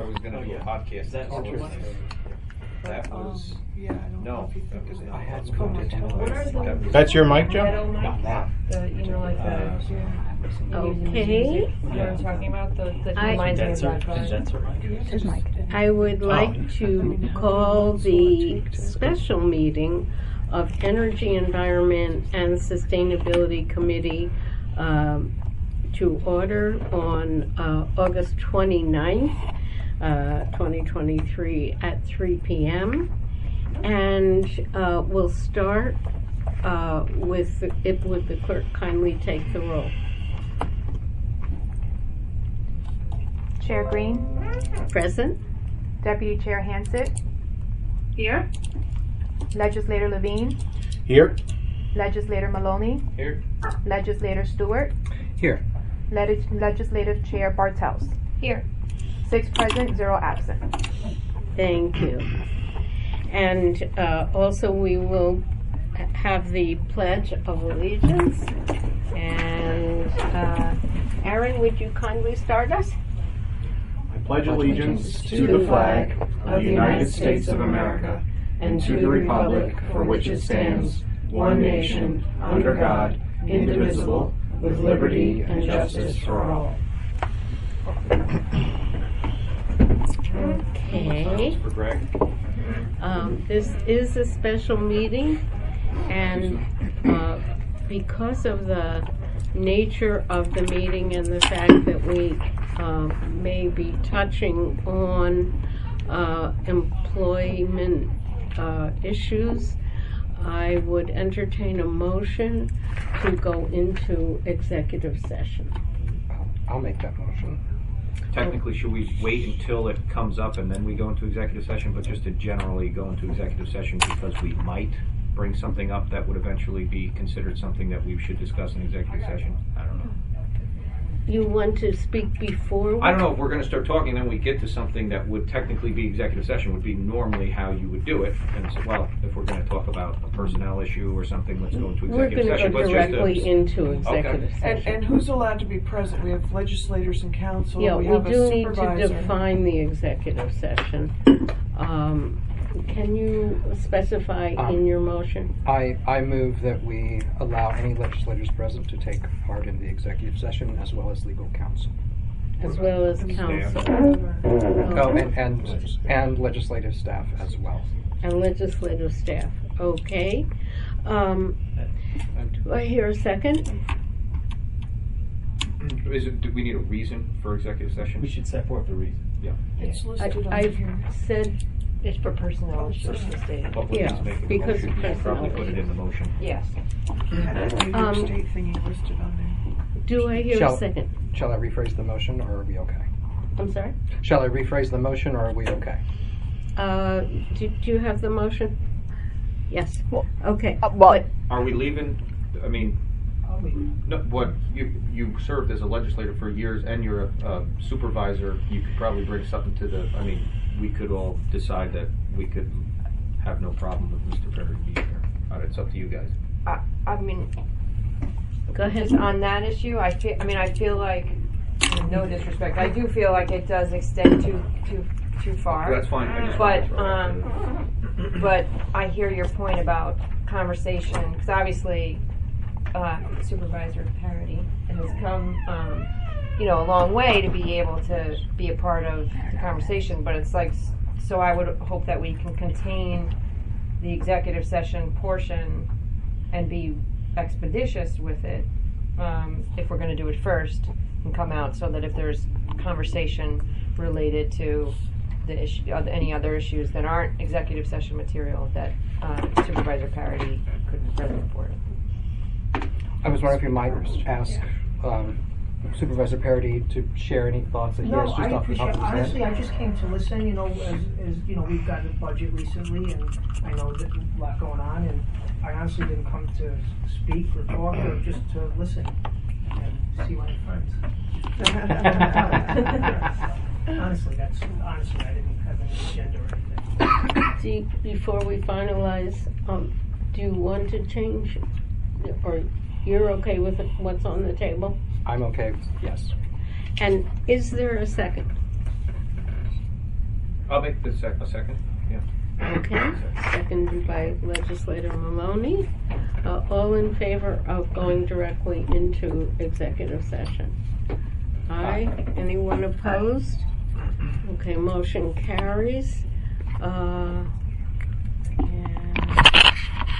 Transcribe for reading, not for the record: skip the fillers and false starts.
was going to do a podcast. That was yeah, I don't know if you think that was of it. not. I had It's called spoken to Motel. What are the That's your mic, Joe? metal mic? Not that. The, you know, like the Okay. what I'm talking about, the I- reminds me of that guy. Condenser mic. Here's Mike. I would like to call the special meeting of Energy, Environment, and Sustainability Committee to order on August 29th, 2023 at 3 p.m. And we'll start with, would the clerk kindly take the roll? Chair Green, Present? Deputy Chair Hansett, Here? Legislator Levine, Here. Legislator Maloney, Here. Legislator Stewart, Here. Legislative Chair Bartels. Here. 6 present, 0 absent. Thank you. And also we will have the Pledge of Allegiance. And Aaron, would you kindly start us? I pledge allegiance to the flag of the United States of America and to the republic for which it stands, one nation, under God, indivisible, with liberty and justice for all. Okay. For Greg. This is a special meeting, and because of the nature of the meeting and the fact that we may be touching on employment issues, I would entertain a motion to go into executive session. I'll make that motion. Technically, should we wait until it comes up and then we go into executive session, but just to generally go into executive session because we might bring something up that would eventually be considered something that we should discuss in executive session? I don't know. You want to speak before? I don't know if we're going to start talking, then we get to something that would technically be executive session, would be normally how you would do it. And so, well, if we're going to talk about a personnel issue or something, let's go into We're executive going to session. go But just directly into executive session. And who's allowed to be present? We have legislators and council. Yeah, we we have a do need to supervisor. define the executive session. Can you specify in your motion? I move that we allow any legislators present to take part in the executive session as well as legal counsel. As well as council. Oh, and legislative staff as well. And legislative staff. Okay. Do I hear a second? Do we need a reason for executive session? We should set forth the reason. Yeah. It's listed on I've here. said It's for personnel issues to stay. Hopefully Yeah, just make it a because motion. personnel Probably put it in the motion. Yes. Had a New York State thingy listed on there. Do I hear a second? Shall I rephrase the motion or are we okay? I'm sorry? Shall I rephrase the motion or are we okay? Do you have the motion? Yes. Okay. Are we leaving? I mean, no, what you served as a legislator for years, and you're a supervisor. You could probably bring something to the. I mean, we could all decide that we could have no problem with Mr. Perry being here. It's up to you guys. I mean, Go ahead. just on that issue, I feel like, no disrespect, I do feel like it does extend too far. That's fine. I just But wanted to throw it out but I hear your point about conversation, because obviously Supervisor Parity has come a long way to be able to be a part of the conversation. But it's like, so I would hope that we can contain the executive session portion and be expeditious with it if we're going to do it first and come out, so that if there's conversation related to the issue, any other issues that aren't executive session material, that Supervisor Parity could be present for it. I was wondering if you might ask Supervisor Parity to share any thoughts that he has just I off the top appreciate. of his Honestly, head. I just came to listen. As we've got a budget recently, and I know there's a lot going on. And I honestly didn't come to speak or talk, or just to listen and see my friends. Honestly, I didn't have any agenda or anything. Before we finalize, do you want to change, or you're okay with what's on the table? I'm okay, yes. And is there a second? I'll make the a second. Yeah. Okay, seconded by Legislator Maloney. All in favor of going directly into executive session? Aye. Anyone opposed? Okay, motion carries.